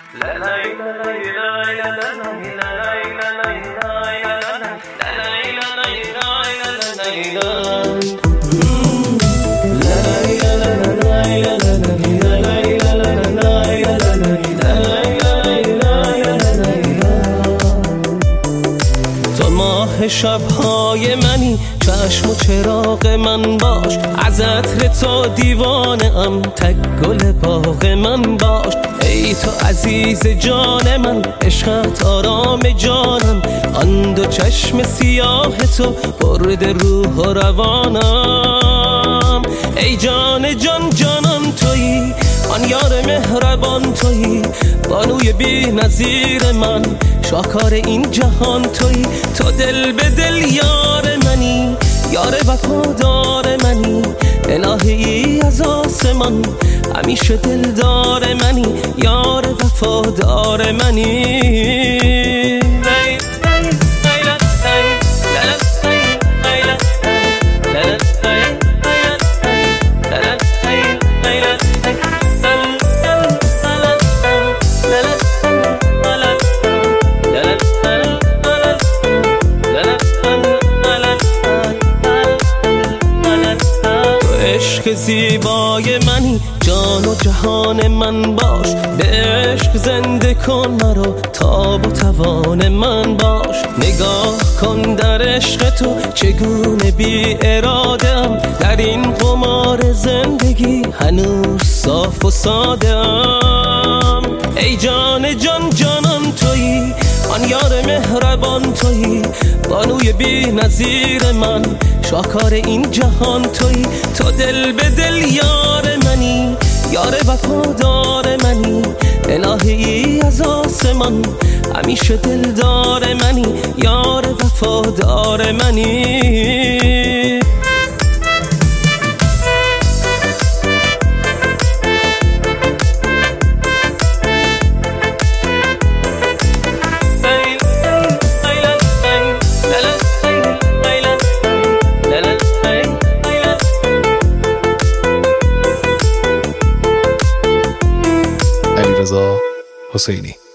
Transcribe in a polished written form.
شبهای منی، چشم و چراغ من باش، از عطر تو دیوانه ام، تک گل باغ من باش. ای تو عزیز جان من، عشقت آرام جانم، آن دو چشم سیاه تو برده روح و روانم. ای جان جان جانم تویی، آن یار مهربان تویی، بانوی بی نظیر من، شاکار این جهان تویی. تو دل به دل یار منی، یار وفادار منی، الهی از آسمان، همیشه دلدار منی، یار وفادار منی. عشق زیبای منی، جان و جهان من باش، به عشق زنده کن مرا، تاب و توان من باش. نگاه کن در عشق تو چگونه بی اراده‌ام، در این قمار زندگی هنوز صاف و ساده‌ام. ای جان جان جانم تویی، آن یار مهربان تویی، بانوی بی نظیر من، شاکار این جهان تویی. تو دل به دل یار منی، یار وفادار منی، الهی از آسمان، همیشه دلدار منی، یار وفادار منی. علیرضا حسینی.